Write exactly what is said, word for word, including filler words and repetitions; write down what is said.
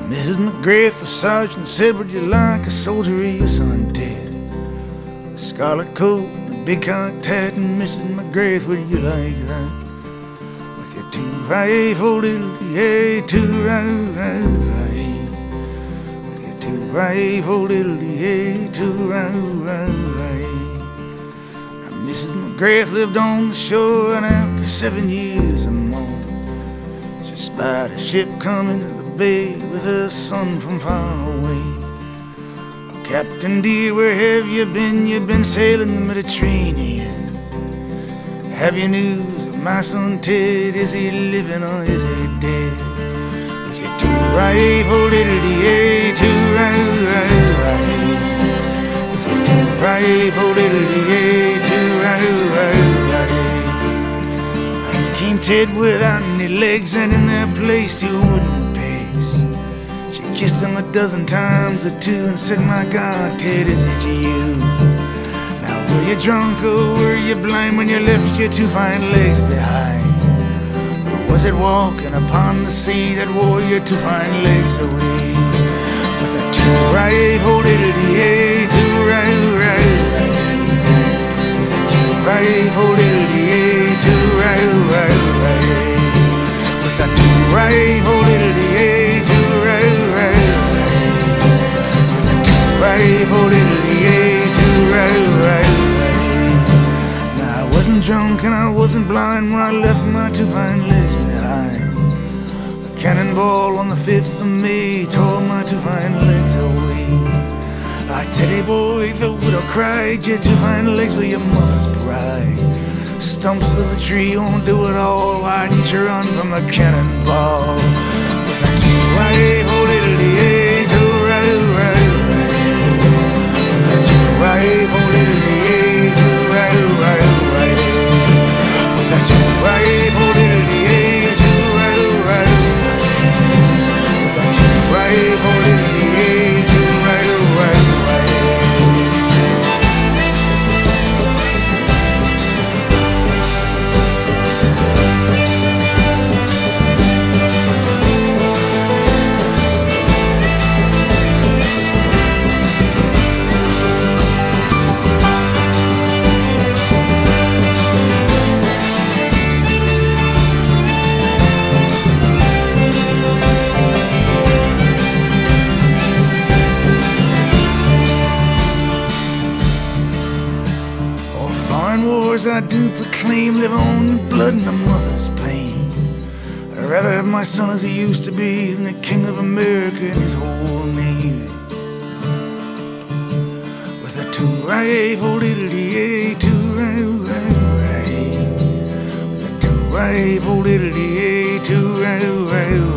Missus McGrath, the sergeant, said, would you like a soldier or your son dead? The scarlet coat and the big cocked hat, and Missus McGrath, would you like that? With your two rifle diddly hey, two rifle hey. With your two rifle diddly hey, two rifle hey. Now Missus McGrath lived on the shore, and after seven years or more, she spied a ship coming to the bay with her son from far away. Oh, Captain dear, where have you been? You've been sailing the Mediterranean. Have you news of my son Ted? Is he living or is he dead? With your two rifle diddly hey, two rifle hey. With your two rifle diddly hey, two rifle hey. I came Ted without any legs, and in their place two wooden kissed him a dozen times or two and said, my God, Ted, is it you? Now, were you drunk or were you blind when you left your two fine legs behind? Or was it walking upon the sea that wore your two fine legs away? With a two rifle diddly hey, two rifle hey. With a two rifle diddly hey, two rifle hey. With a two rifle diddly hey, two rifle hey. Rifle diddly hey, two rifle hey. Now I wasn't drunk and I wasn't blind when I left my two fine legs behind. A cannonball on the fifth of May tore my two fine legs away. I teddy boy, the widow cried, your two fine legs were your mother's bride. Stumps of a tree won't do it all. Why didn't you run from a cannonball? With a two rifle diddly hey, two rifle hey. Rifle diddly hey, two rifle hey. With a two rifle diddly hey, two rifle hey. With a two rifle diddly hey, two rifle hey. I do proclaim, live on the blood and the mother's pain. I'd rather have my son as he used to be than the king of America and his whole name. With a two rifle diddly hey, two rifle hey. With a two rifle diddly hey, two rifle hey.